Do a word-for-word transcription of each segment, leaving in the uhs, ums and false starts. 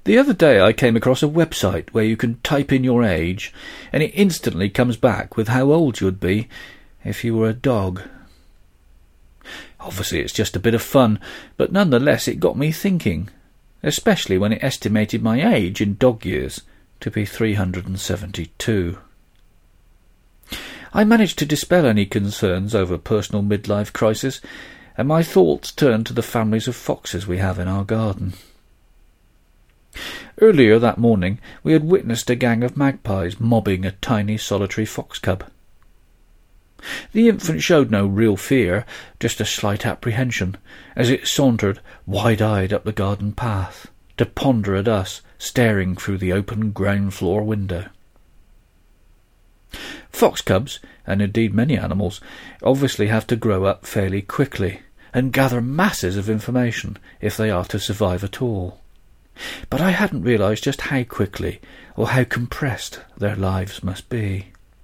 The other day I came across a website where you can type in your age and it instantly comes back with how old you'd be if you were a dog. Obviously it's just a bit of fun, but nonetheless it got me thinking, especially when it estimated my age in dog years to be three hundred seventy-two. I managed to dispel any concerns over personal midlife crisis, and my thoughts turned to the families of foxes we have in our garden. Earlier that morning we had witnessed a gang of magpies mobbing a tiny solitary fox cub. The infant showed no real fear, just a slight apprehension, as it sauntered wide-eyed up the garden path, to ponder at us, staring through the open ground-floor window. Fox cubs, and indeed many animals, obviously have to grow up fairly quickly, and gather masses of information if they are to survive at all. But I hadn't realised just how quickly, or how compressed, their lives must be.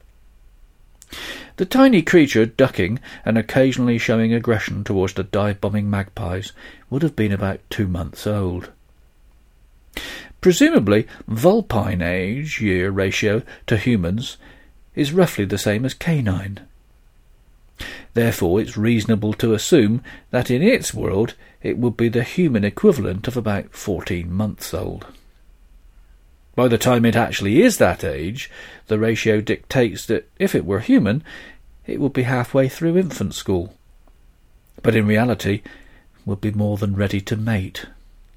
The tiny creature ducking and occasionally showing aggression towards the dive-bombing magpies would have been about two months old. Presumably, vulpine age-year ratio to humans is roughly the same as canine. Therefore it's reasonable to assume that in its world it would be the human equivalent of about fourteen months old. By the time it actually is that age, the ratio dictates that if it were human, it would be halfway through infant school, but in reality would be more than ready to mate.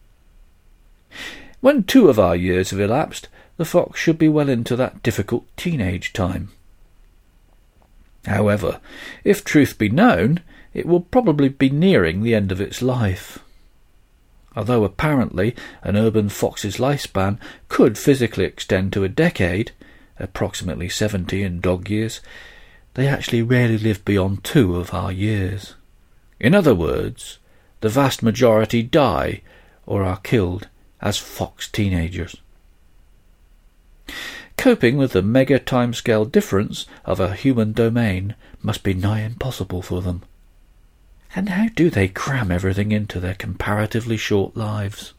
When two of our years have elapsed, the fox should be well into that difficult teenage time. However, if truth be known, it will probably be nearing the end of its life. Although apparently an urban fox's lifespan could physically extend to a decade, approximately seventy in dog years, they actually rarely live beyond two of our years. In other words, the vast majority die or are killed as fox teenagers. Coping with the mega timescale difference of a human domain must be nigh impossible for them. And how do they cram everything into their comparatively short lives?